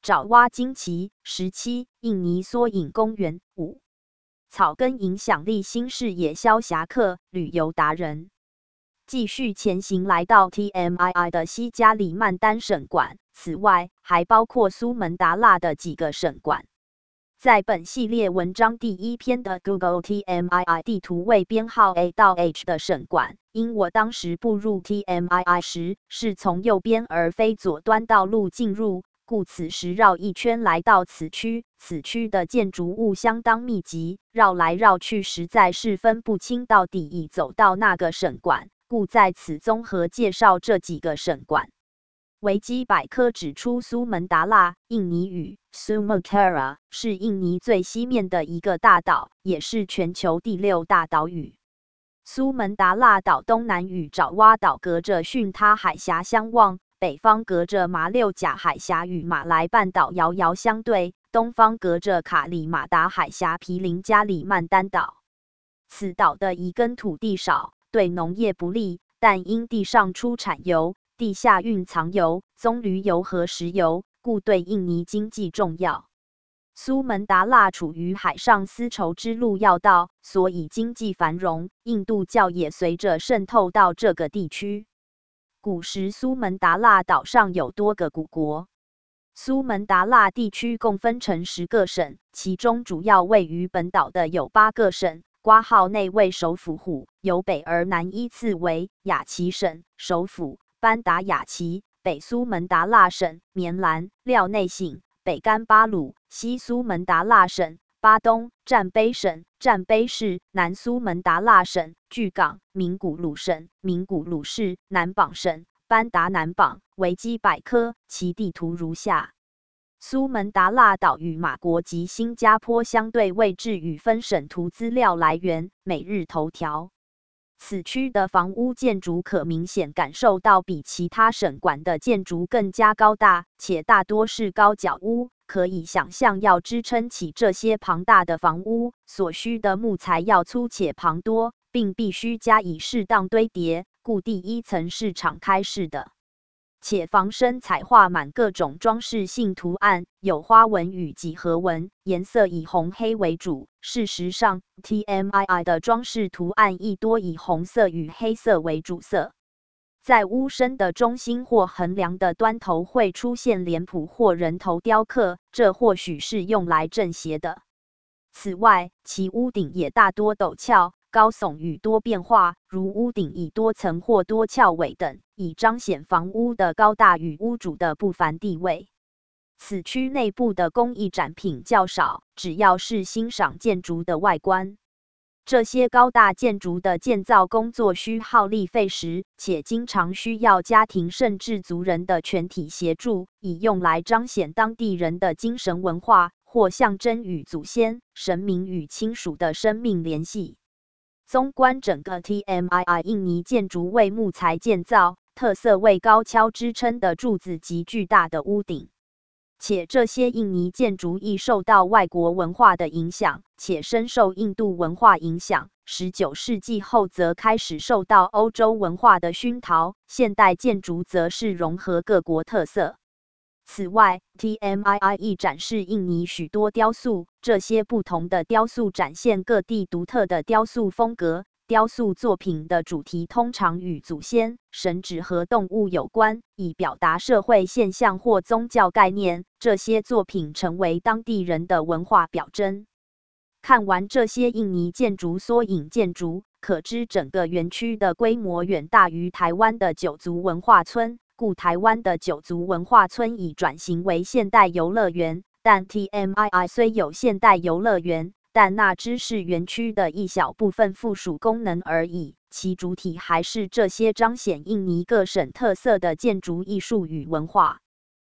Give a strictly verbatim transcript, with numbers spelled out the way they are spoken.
爪哇惊奇。十七、印尼缩影公园。五、草根影响力新视野萧侠客，旅游达人。继续前行来到 T M I I 的西加里曼丹省馆，此外还包括苏门答腊的几个省馆。在本系列文章第一篇的 Google T M I I 地图为编号 A 到 H 的省馆，因我当时步入 T M I I 时是从右边而非左端道路进入，故此时绕一圈来到此区。此区的建筑物相当密集，绕来绕去实在是分不清到底已走到那个省馆，故在此综合介绍这几个省馆。维基百科指出，苏门答腊印尼语 Sumatra 是印尼最西面的一个大岛，也是全球第六大岛屿。苏门答腊岛东南与爪哇岛隔着巽他海峡相望，北方隔着马六甲海峡与马来半岛遥遥相对，东方隔着卡里马达海峡毗邻加里曼丹岛。此岛的移耕土地少，对农业不利，但因地上出产油，地下蕴藏油、棕榈油和石油，故对印尼经济重要。苏门答腊处于海上丝绸之路要道，所以经济繁荣，印度教也随着渗透到这个地区。古时苏门答腊岛上有多个古国。苏门答腊地区共分成十个省，其中主要位于本岛的有八个省。括号内为首府府，由北而南依次为雅琪省首府班达雅琪、北苏门答腊省棉兰、廖内省、北甘巴鲁、西苏门答腊省巴东、占卑省占卑市、南苏门答腊省巨港、名古鲁省名古鲁市、南榜省班达南榜。维基百科其地图如下。苏门答腊岛与马国及新加坡相对位置与分省图资料来源：每日头条。此区的房屋建筑可明显感受到比其他省馆的建筑更加高大，且大多是高脚屋。可以想象，要支撑起这些庞大的房屋，所需的木材要粗且庞多，并必须加以适当堆叠，故第一层是敞开式的。且房身彩画满各种装饰性图案，有花纹与几何纹，颜色以红黑为主。事实上 ，T M I I 的装饰图案亦多以红色与黑色为主色。在屋身的中心或横梁的端头会出现脸谱或人头雕刻，这或许是用来正邪的。此外，其屋顶也大多陡峭、高耸与多变化，如屋顶以多层或多翘尾等，以彰显房屋的高大与屋主的不凡地位。此区内部的工艺展品较少，只要是欣赏建筑的外观。这些高大建筑的建造工作需耗力费时，且经常需要家庭甚至族人的全体协助，以用来彰显当地人的精神文化，或象征与祖先、神明与亲属的生命联系。纵观整个 T M I I， 印尼建筑为木材建造，特色为高跷支撑的柱子及巨大的屋顶。且这些印尼建筑亦受到外国文化的影响，且深受印度文化影响。十九世纪后则开始受到欧洲文化的熏陶，现代建筑则是融合各国特色。此外 ，T M I I 亦展示印尼许多雕塑，这些不同的雕塑展现各地独特的雕塑风格。雕塑作品的主题通常与祖先、神祇和动物有关，以表达社会现象或宗教概念。这些作品成为当地人的文化表征。看完这些印尼建筑缩影建筑，可知整个园区的规模远大于台湾的九族文化村。故台湾的九族文化村已转型为现代游乐园，但 T M I I 虽有现代游乐园，但那只是园区的一小部分附属功能而已，其主体还是这些彰显印尼各省特色的建筑艺术与文化。